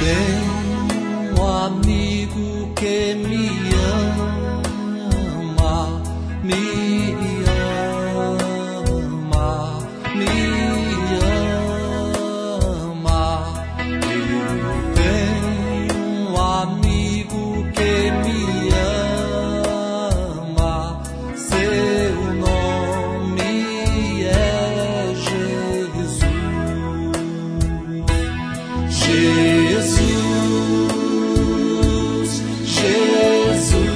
tenho um amigo que me ama, me ama, me ama. Eu tenho um amigo que me ama, seu nome é Jesus. Jesus, Jesus,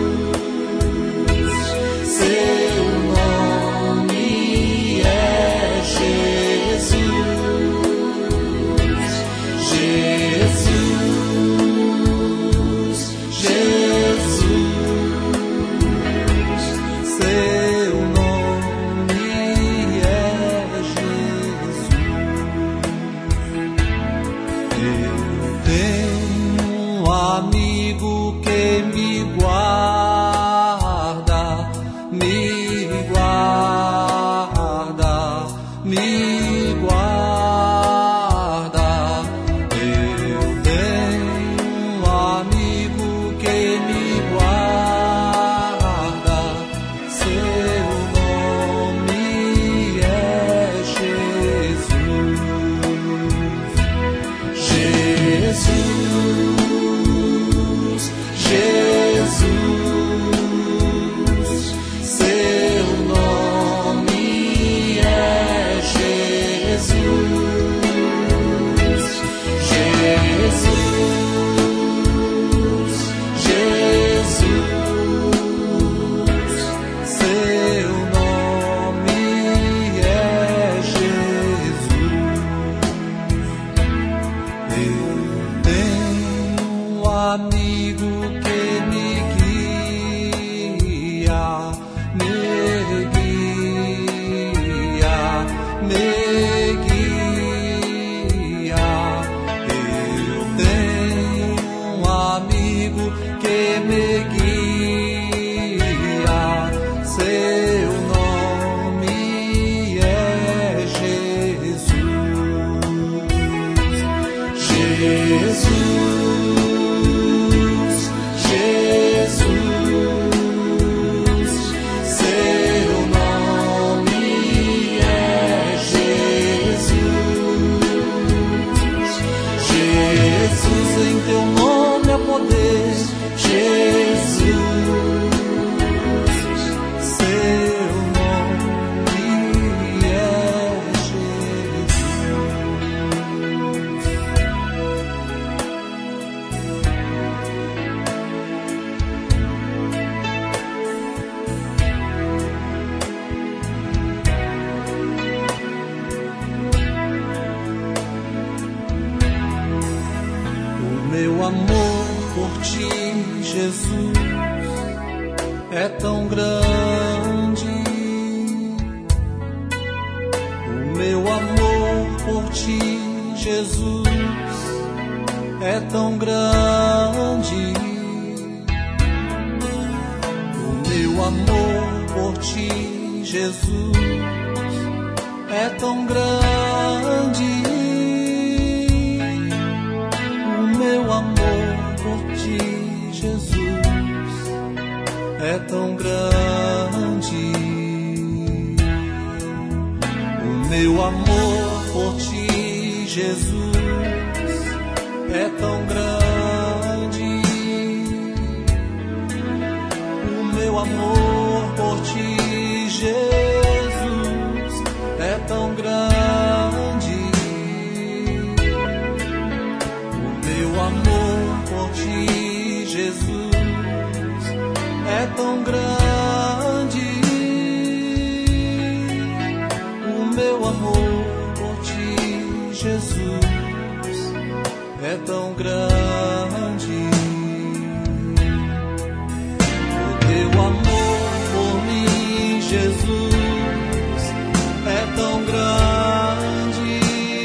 seu nome é Jesus. Jesus, Jesus, seu nome é Jesus. Eu tenho um amigo que me guarda, me guarda, me guarda. Eu tenho um amigo que me guarda, seu nome é Jesus. Jesus, Jesus, seu nome é Jesus. Jesus, Jesus, seu nome é Jesus. Eu tenho um amigo que me guia, me guia, me guia. Eu tenho um amigo que me guia, seu nome é Jesus. Jesus, Jesus, seu nome é Jesus. Jesus, em teu nome há poder. Jesus, seu nome é Jesus. O meu amor por ti, Jesus, é tão grande. O meu amor por ti, Jesus, é tão grande. O meu amor por ti, Jesus, é tão grande. O meu amor por ti, Jesus, é tão grande. O meu amor por ti, Jesus, é tão grande. O meu amor por ti, Jesus, é tão grande. O meu amor por ti, Jesus, é tão grande. O meu amor por ti, Jesus, é tão grande. O teu amor por mim, Jesus, é tão grande.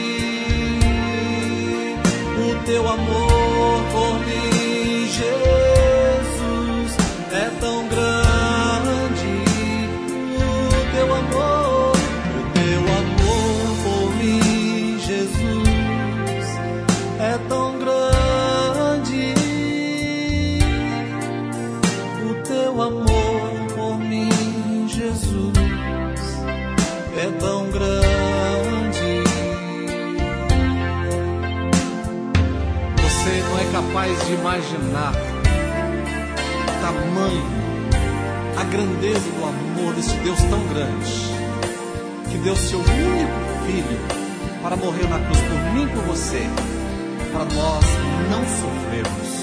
O teu amor por mim, Jesus, é tão grande. O teu amor por mim, Jesus, capaz de imaginar o tamanho, a grandeza do amor desse Deus tão grande, que deu seu único Filho para morrer na cruz por mim e por você, para nós não sofrermos.